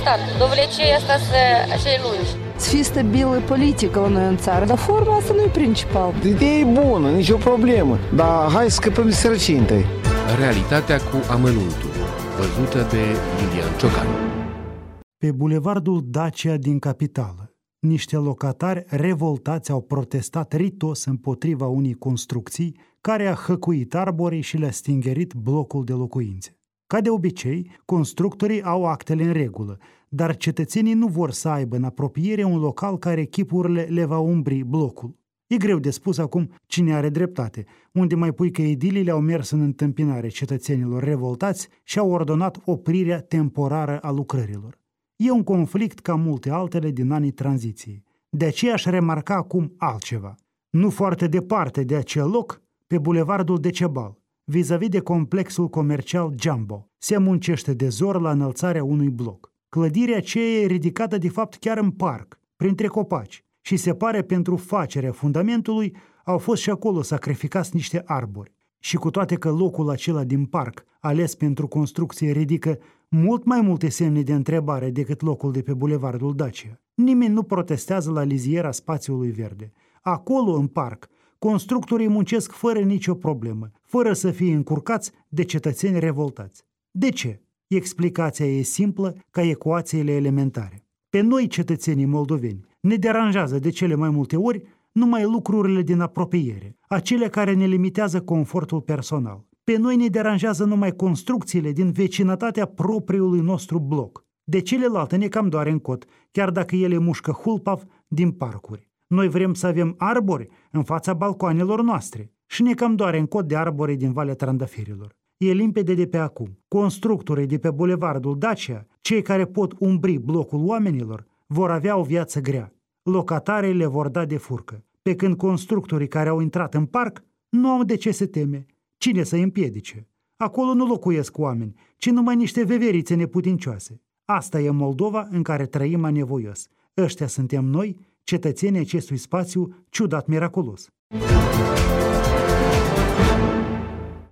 protestat. Dovlecei asta așa lungi. Să fie stabilă politică la noi în țară, dar forma asta nu e principal. Ideea e bună, nicio problemă, dar hai să scăpăm de sărăcie întâi. Realitatea cu amănuntul, văzută de Lilian Ciocan. Pe bulevardul Dacia din capitală, niște locatari revoltați au protestat ritos împotriva unei construcții care a hăcuit arborii și le-a stingerit blocul de locuințe. Ca de obicei, constructorii au actele în regulă, dar cetățenii nu vor să aibă în apropiere un local care chipurile le va umbri blocul. E greu de spus acum cine are dreptate, unde mai pui că edilile au mers în întâmpinare cetățenilor revoltați și au ordonat oprirea temporară a lucrărilor. E un conflict ca multe altele din anii tranziției. De aceea aș remarca acum altceva. Nu foarte departe de acel loc, pe bulevardul Decebal, vis-a-vis de complexul comercial Jumbo, se muncește de zor la înălțarea unui bloc. Clădirea aceea e ridicată de fapt chiar în parc, printre copaci, și se pare pentru facerea fundamentului au fost și acolo sacrificați niște arbori. Și cu toate că locul acela din parc, ales pentru construcție, ridică mult mai multe semne de întrebare decât locul de pe bulevardul Dacia, nimeni nu protestează la liziera spațiului verde. Acolo, în parc, constructorii muncesc fără nicio problemă, fără să fie încurcați de cetățeni revoltați. De ce? Explicația e simplă ca ecuațiile elementare. Pe noi, cetățenii moldoveni, ne deranjează de cele mai multe ori numai lucrurile din apropiere, acele care ne limitează confortul personal. Pe noi ne deranjează numai construcțiile din vecinătatea propriului nostru bloc. De celelalte ne cam doare în cot, chiar dacă ele mușcă hulpav din parcuri. Noi vrem să avem arbori în fața balcoanelor noastre și ne cam doare în cot de arbori din Valea Trandafirilor. E limpede de pe acum. Constructorii de pe bulevardul Dacia, cei care pot umbri blocul oamenilor, vor avea o viață grea. Locatarii le vor da de furcă, pe când constructorii care au intrat în parc nu au de ce se teme. Cine să îi împiedice? Acolo nu locuiesc oameni, ci numai niște veverițe neputincioase. Asta e Moldova în care trăim anevoios. Ăștia suntem noi, cetățenii acestui spațiu ciudat miraculos.